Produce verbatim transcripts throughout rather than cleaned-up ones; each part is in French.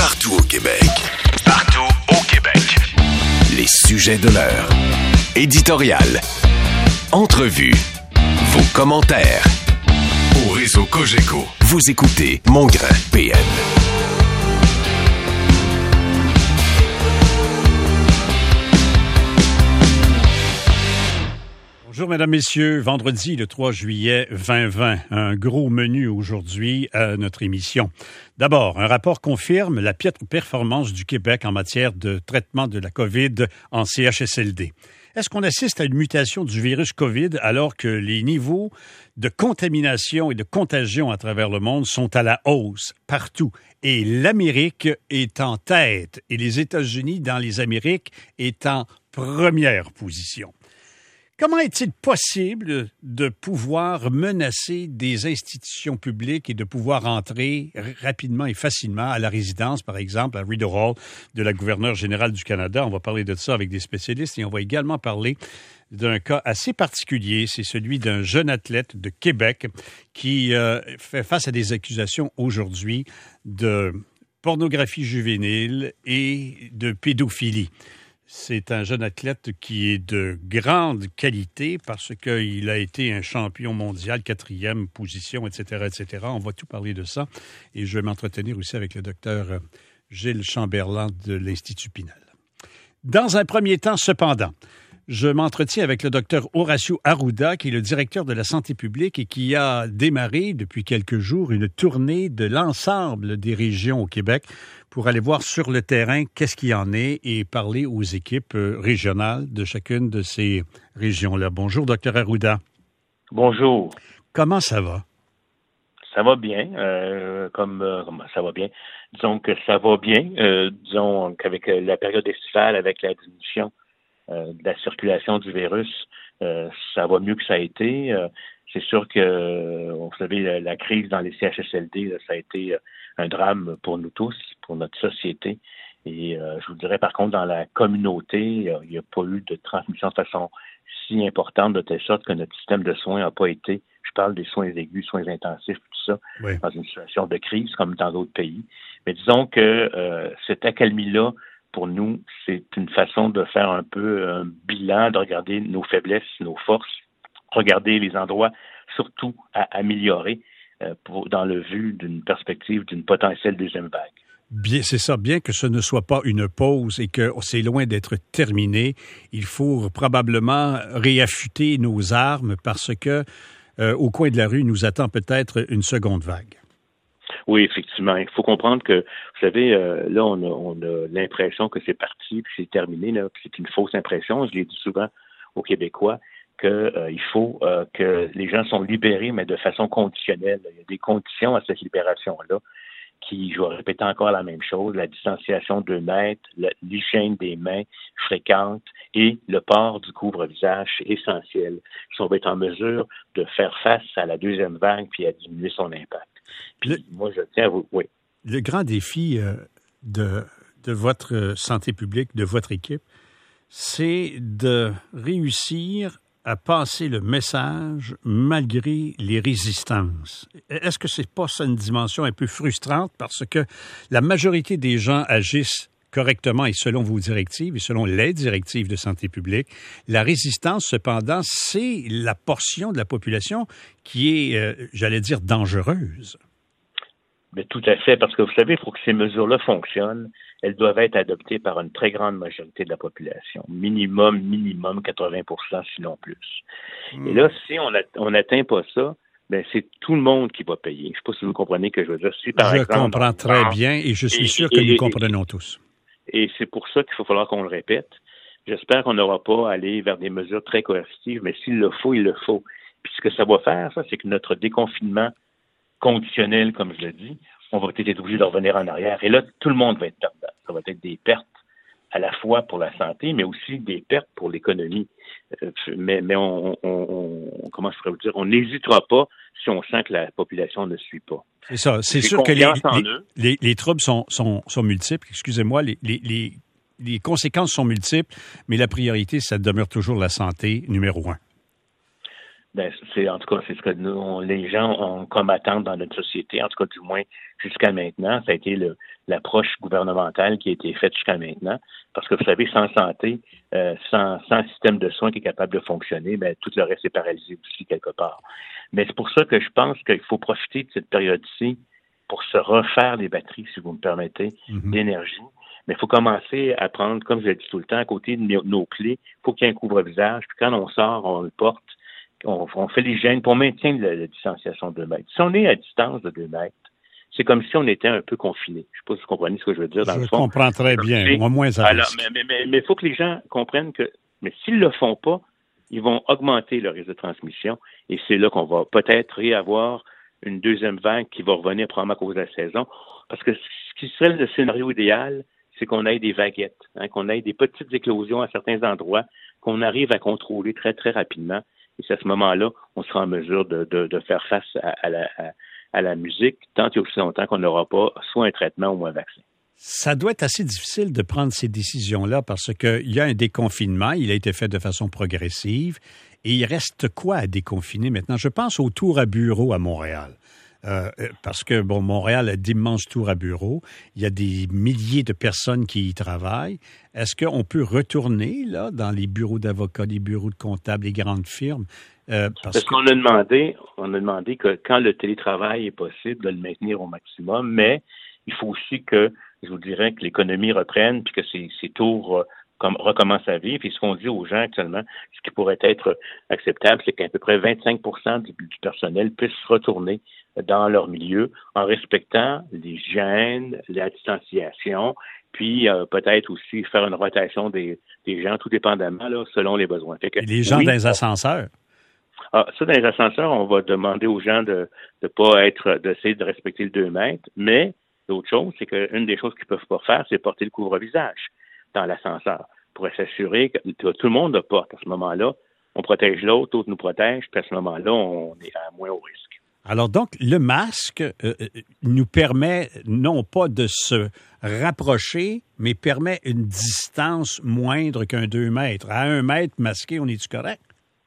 Partout au Québec. Partout au Québec. Les sujets de l'heure. Éditorial. Entrevue. Vos commentaires. Au réseau Cogeco. Vous écoutez Mongrain P M. Bonjour, mesdames, messieurs. Vendredi, le trois juillet vingt vingt. Un gros menu aujourd'hui à notre émission. D'abord, un rapport confirme la piètre performance du Québec en matière de traitement de la COVID en C H S L D. Est-ce qu'on assiste à une mutation du virus COVID alors que les niveaux de contamination et de contagion à travers le monde sont à la hausse partout? Et l'Amérique est en tête et les États-Unis dans les Amériques est en première position. Comment est-il possible de pouvoir menacer des institutions publiques et de pouvoir entrer rapidement et facilement à la résidence, par exemple, à Rideau Hall, de la gouverneure générale du Canada? On va parler de ça avec des spécialistes et on va également parler d'un cas assez particulier. C'est celui d'un jeune athlète de Québec qui euh, fait face à des accusations aujourd'hui de pornographie juvénile et de pédophilie. C'est un jeune athlète qui est de grande qualité parce qu'il a été un champion mondial, quatrième position, et cetera, et cetera. On va tout parler de ça. Et je vais m'entretenir aussi avec le docteur Gilles Chamberlain de l'Institut Pinel. Dans un premier temps, cependant, je m'entretiens avec le docteur Horacio Arruda, qui est le directeur de la santé publique et qui a démarré depuis quelques jours une tournée de l'ensemble des régions au Québec pour aller voir sur le terrain qu'est-ce qu'il y en est et parler aux équipes régionales de chacune de ces régions-là. Bonjour, docteur Arruda. Bonjour. Comment ça va? Ça va bien, euh, comme euh, ça va bien. Disons que ça va bien. Euh, disons qu'avec la période estivale, avec la diminution euh, de la circulation du virus, euh, ça va mieux que ça a été. Euh, c'est sûr que, euh, vous savez, la, la crise dans les C H S L D, là, ça a été un drame pour nous tous, pour notre société. Et euh, je vous dirais, par contre, dans la communauté, il n'y a, a pas eu de transmission de façon si importante, de telle sorte que notre système de soins n'a pas été, je parle des soins aigus, soins intensifs, tout ça, oui, dans une situation de crise comme dans d'autres pays. Mais disons que euh, cette accalmie-là, pour nous, c'est une façon de faire un peu un bilan, de regarder nos faiblesses, nos forces, regarder les endroits surtout à améliorer euh, pour, dans le vue d'une perspective d'une potentielle deuxième vague. Bien, c'est ça. Bien que ce ne soit pas une pause et que c'est loin d'être terminé, il faut probablement réaffûter nos armes parce que euh, au coin de la rue nous attend peut-être une seconde vague. Oui, effectivement. Il faut comprendre que, vous savez, euh, là, on a, on a l'impression que c'est parti puis c'est terminé, là, puis c'est une fausse impression. Je l'ai dit souvent aux Québécois qu'il euh, faut euh, que les gens sont libérés, mais de façon conditionnelle. Il y a des conditions à cette libération-là qui, je vais répéter encore la même chose, la distanciation de deux mètres, l'hygiène des mains fréquente et le port du couvre-visage essentiel. Si on va être en mesure de faire face à la deuxième vague puis à diminuer son impact. Puis, le, moi, je tiens à vous... Oui. Le grand défi euh, de, de votre santé publique, de votre équipe, c'est de réussir à passer le message malgré les résistances. Est-ce que c'est pas ça une dimension un peu frustrante parce que la majorité des gens agissent correctement et selon vos directives et selon les directives de santé publique? La résistance, cependant, c'est la portion de la population qui est, euh, j'allais dire, dangereuse. Mais tout à fait, parce que vous savez, pour que ces mesures-là fonctionnent, elles doivent être adoptées par une très grande majorité de la population. Minimum, minimum quatre-vingts pour cent, sinon plus. Mmh. Et là, si on n'atteint pas ça, ben c'est tout le monde qui va payer. Je ne sais pas si vous comprenez ce que je veux dire. Si, par je exemple, comprends très on... bien et je suis et, sûr que et, nous et, comprenons tous. Et c'est pour ça qu'il va falloir qu'on le répète. J'espère qu'on n'aura pas à aller vers des mesures très coercitives, mais s'il le faut, il le faut. Puis ce que ça va faire, ça, c'est que notre déconfinement conditionnel, comme je le dis, on va peut-être être obligé de revenir en arrière. Et là, tout le monde va être perdant. Ça va être des pertes à la fois pour la santé, mais aussi des pertes pour l'économie. Euh, mais mais on, on, on, comment je pourrais vous dire, on n'hésitera pas si on sent que la population ne suit pas. C'est ça. C'est J'ai sûr que les, les, les, les troubles sont, sont, sont multiples. Excusez-moi, les, les, les, les conséquences sont multiples, mais la priorité, ça demeure toujours la santé numéro un. Ben, c'est en tout cas c'est ce que nous, on, les gens ont comme attente dans notre société, en tout cas du moins jusqu'à maintenant. Ça a été le, l'approche gouvernementale qui a été faite jusqu'à maintenant. Parce que vous savez, sans santé, euh, sans, sans système de soins qui est capable de fonctionner, ben, tout le reste est paralysé aussi quelque part. Mais c'est pour ça que je pense qu'il faut profiter de cette période-ci pour se refaire les batteries, si vous me permettez, mm-hmm. d'énergie. Mais il faut commencer à prendre, comme je l'ai dit tout le temps, à côté de nos, nos clés, il faut qu'il y ait un couvre-visage. Puis quand on sort, on le porte. On, on fait l'hygiène, puis on maintient la, la distanciation de deux mètres. Si on est à distance de deux mètres, c'est comme si on était un peu confiné. Je ne sais pas si vous comprenez ce que je veux dire dans je le fond. Je comprends très bien, si, au moins ça alors, Mais il mais, mais, mais faut que les gens comprennent que, mais s'ils ne le font pas, ils vont augmenter le risque de transmission et c'est là qu'on va peut-être y avoir une deuxième vague qui va revenir probablement à cause de la saison. Parce que ce qui serait le scénario idéal, c'est qu'on ait des vaguettes, hein, qu'on ait des petites éclosions à certains endroits, qu'on arrive à contrôler très, très rapidement. Et c'est à ce moment-là, on sera en mesure de, de, de faire face à, à, la, à, à la musique, tant et aussi longtemps qu'on n'aura pas soit un traitement ou un vaccin. Ça doit être assez difficile de prendre ces décisions-là parce qu'il y a un déconfinement, il a été fait de façon progressive, et il reste quoi à déconfiner maintenant? Je pense aux tours à bureaux à Montréal. Euh, parce que, bon, Montréal a d'immenses tours à bureaux. Il y a des milliers de personnes qui y travaillent. Est-ce qu'on peut retourner, là, dans les bureaux d'avocats, les bureaux de comptables, les grandes firmes? Euh, parce parce que... qu'on a demandé, on a demandé que quand le télétravail est possible, de le maintenir au maximum, mais il faut aussi que, je vous dirais, que l'économie reprenne puis que ces, ces tours comme, recommencent à vivre. Et ce qu'on dit aux gens actuellement, ce qui pourrait être acceptable, c'est qu'à peu près vingt-cinq pour cent du, du personnel puisse retourner dans leur milieu en respectant l'hygiène, la distanciation, puis euh, peut-être aussi faire une rotation des, des gens, tout dépendamment, là, selon les besoins. Fait que, Et les gens oui, dans les ascenseurs? Ah, ça, dans les ascenseurs, on va demander aux gens de ne pas être, d'essayer de respecter le deux mètres, mais l'autre chose, c'est qu'une des choses qu'ils ne peuvent pas faire, c'est porter le couvre-visage dans l'ascenseur pour s'assurer que tout le monde le porte. À ce moment-là, on protège l'autre, l'autre nous protège, puis à ce moment-là, on est à moins haut risque. Alors donc, le masque euh, nous permet non pas de se rapprocher, mais permet une distance moindre qu'un deux mètres. À un mètre masqué, on est-tu correct?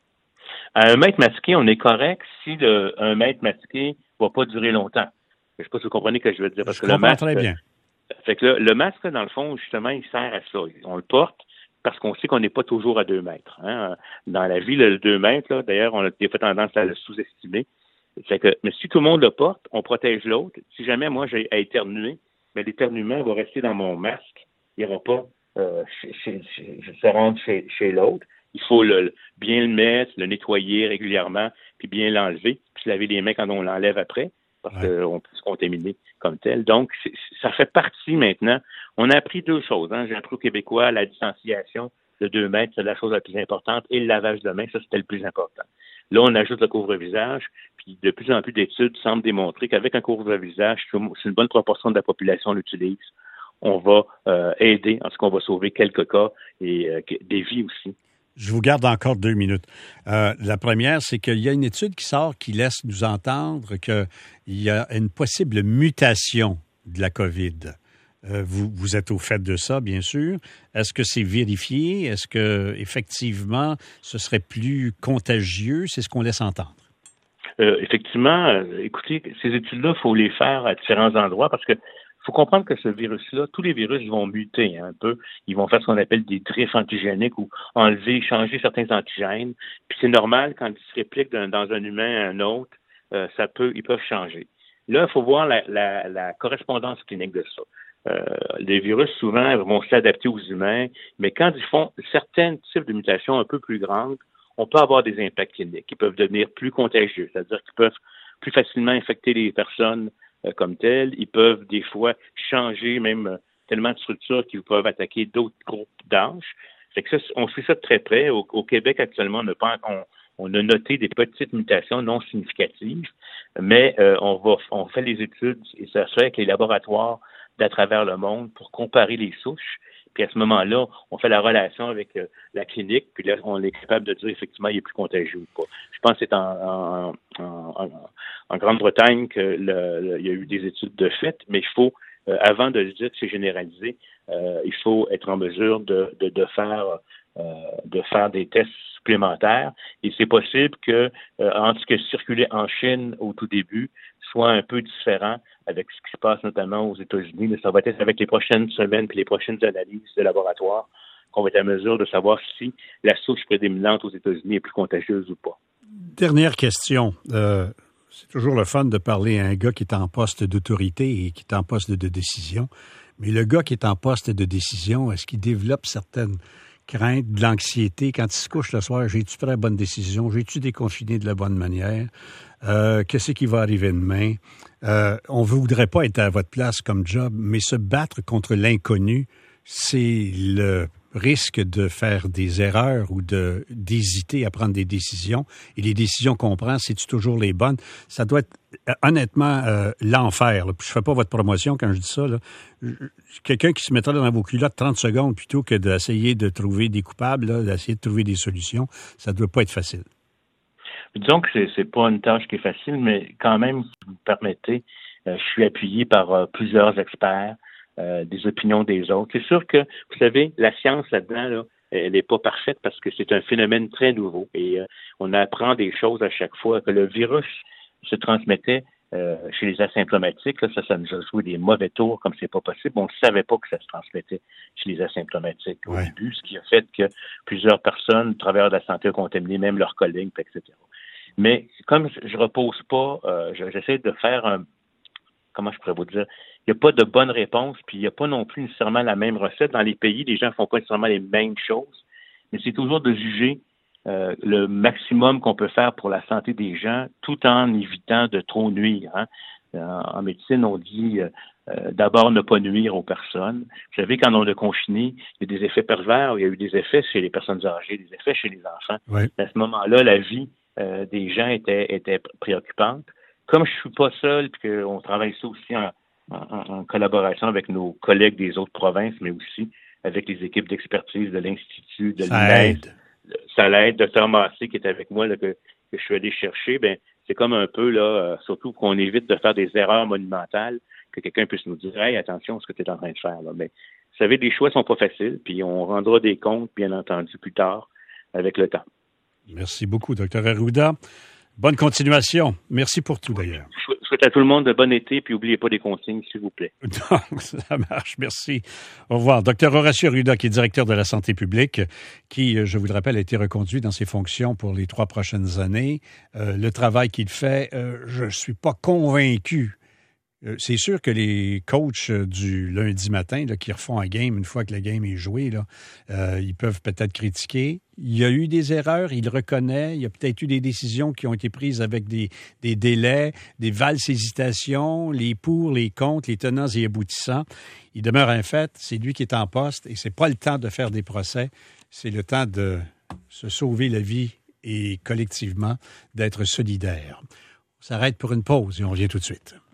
À un mètre masqué, on est correct si le un mètre masqué ne va pas durer longtemps. Je ne sais pas si vous comprenez ce que je veux dire. Parce je que comprends le masque, très bien. Fait que le, le masque, dans le fond, justement, il sert à ça. On le porte parce qu'on sait qu'on n'est pas toujours à deux mètres. Hein. Dans la vie, le deux mètres, là, d'ailleurs, on a des fois tendance à le sous-estimer. Fait que, mais si tout le monde le porte, on protège l'autre. Si jamais moi j'ai à éternuer, mais l'éternuement va rester dans mon masque. Il n'y aura pas euh, chez, chez, chez, se rendre chez, chez l'autre. Il faut le, bien le mettre, le nettoyer régulièrement, puis bien l'enlever, puis se laver les mains quand on l'enlève après, parce ouais. qu'on peut se contaminer comme tel. Donc, c'est, ça fait partie maintenant. On a appris deux choses. Hein. J'ai appris aux Québécois la distanciation de deux mètres, c'est la chose la plus importante, et le lavage de mains, ça, c'était le plus important. Là, on ajoute le couvre-visage, puis de plus en plus d'études semblent démontrer qu'avec un couvre-visage, c'est une bonne proportion de la population l'utilise. On va euh, aider, en ce qu'on va sauver quelques cas et euh, des vies aussi. Je vous garde encore deux minutes. Euh, la première, c'est qu'il y a une étude qui sort qui laisse nous entendre qu'il y a une possible mutation de la COVID. Euh, vous, vous êtes au fait de ça, bien sûr. Est-ce que c'est vérifié? Est-ce que effectivement, ce serait plus contagieux? C'est ce qu'on laisse entendre. Euh, effectivement, euh, écoutez, ces études-là, il faut les faire à différents endroits parce que il faut comprendre que ce virus-là, tous les virus vont muter hein, un peu. Ils vont faire ce qu'on appelle des drifts antigéniques ou enlever, changer certains antigènes. Puis c'est normal, quand ils se répliquent d'un, dans un humain à un autre, euh, ça peut, ils peuvent changer. Là, il faut voir la, la, la correspondance clinique de ça. Euh, les virus, souvent, vont s'adapter aux humains, mais quand ils font certains types de mutations un peu plus grandes, on peut avoir des impacts cliniques qui peuvent devenir plus contagieux, c'est-à-dire qu'ils peuvent plus facilement infecter les personnes euh, comme telles. Ils peuvent des fois changer même euh, tellement de structures qu'ils peuvent attaquer d'autres groupes d'âge. Fait que ça, on fait ça de très près. Au, au Québec, actuellement, on a, pas, on, on a noté des petites mutations non significatives, mais euh, on va on fait les études et ça se fait avec les laboratoires d'à travers le monde pour comparer les souches. Puis à ce moment-là, on fait la relation avec euh, la clinique, puis là, on est capable de dire effectivement il est plus contagieux ou pas. Je pense que c'est en, en, en, en Grande-Bretagne qu'il y a eu des études de fait, mais il faut, euh, avant de dire que c'est généralisé, euh, il faut être en mesure de, de, de faire euh, de faire des tests supplémentaires. Et c'est possible que euh, entre ce qui circulait en Chine au tout début soit un peu différent avec ce qui se passe notamment aux États-Unis. Mais ça va être avec les prochaines semaines et les prochaines analyses de laboratoire qu'on va être à mesure de savoir si la souche prédominante aux États-Unis est plus contagieuse ou pas. Dernière question. Euh, c'est toujours le fun de parler à un gars qui est en poste d'autorité et qui est en poste de décision. Mais le gars qui est en poste de décision, est-ce qu'il développe certaines craintes, de l'anxiété quand il se couche le soir? J'ai-tu pris la bonne décision? J'ai-tu déconfiné de la bonne manière? Euh, qu'est-ce qui va arriver demain? Euh, on ne voudrait pas être à votre place comme job, mais se battre contre l'inconnu, c'est le risque de faire des erreurs ou de d'hésiter à prendre des décisions. Et les décisions qu'on prend, c'est-tu toujours les bonnes? Ça doit être honnêtement euh, l'enfer. Là. Je ne fais pas votre promotion quand je dis ça. Là. Quelqu'un qui se mettrait dans vos culottes trente secondes plutôt que d'essayer de trouver des coupables, là, d'essayer de trouver des solutions, ça ne doit pas être facile. Disons que c'est, c'est pas une tâche qui est facile, mais quand même, si vous me permettez, euh, je suis appuyé par euh, plusieurs experts, euh, des opinions des autres. C'est sûr que, vous savez, la science là-dedans, là, elle n'est pas parfaite parce que c'est un phénomène très nouveau et euh, on apprend des choses à chaque fois. Que le virus se transmettait euh, chez les asymptomatiques, là, ça, ça nous a joué des mauvais tours comme c'est pas possible. On ne savait pas que ça se transmettait chez les asymptomatiques au ouais. début, ce qui a fait que plusieurs personnes, travailleurs de la santé, ont contaminé même leurs collègues, et cetera. Mais comme je repose pas, euh, j'essaie de faire un, comment je pourrais vous dire, il n'y a pas de bonne réponse, puis il n'y a pas non plus nécessairement la même recette. Dans les pays, les gens ne font pas nécessairement les mêmes choses, mais c'est toujours de juger euh, le maximum qu'on peut faire pour la santé des gens, tout en évitant de trop nuire. Hein. En, en médecine, on dit euh, euh, d'abord ne pas nuire aux personnes. Vous savez, quand on a confiné, il y a des effets pervers, il y a eu des effets chez les personnes âgées, des effets chez les enfants. Ouais. À ce moment-là, la vie Euh, des gens étaient, étaient préoccupantes. Comme je suis pas seul, puis qu'on travaille ça aussi en, en, en collaboration avec nos collègues des autres provinces, mais aussi avec les équipes d'expertise de l'Institut, de l'I N E S, ça l'aide, docteur Massé qui est avec moi, là, que, que je suis allé chercher, ben c'est comme un peu, là, euh, surtout qu'on évite de faire des erreurs monumentales, que quelqu'un puisse nous dire « Hey, attention à ce que tu es en train de faire. » là. Mais vous savez, les choix sont pas faciles, puis on rendra des comptes, bien entendu, plus tard, avec le temps. Merci beaucoup, docteur Arruda. Bonne continuation. Merci pour tout, d'ailleurs. Je souhaite à tout le monde de bon été, puis n'oubliez pas des consignes, s'il vous plaît. Ça marche, merci. Au revoir. docteur Horacio Arruda, qui est directeur de la santé publique, qui, je vous le rappelle, a été reconduit dans ses fonctions pour les trois prochaines années. Euh, le travail qu'il fait, euh, je ne suis pas convaincu. Euh, c'est sûr que les coachs du lundi matin là, qui refont un game une fois que le game est joué, là, euh, ils peuvent peut-être critiquer. Il y a eu des erreurs, il le reconnaît. Il y a peut-être eu des décisions qui ont été prises avec des, des délais, des valses hésitations, les pour, les contre, les tenants et aboutissants. Il demeure un fait, c'est lui qui est en poste et c'est pas le temps de faire des procès. C'est le temps de se sauver la vie et collectivement d'être solidaire. On s'arrête pour une pause et on revient tout de suite.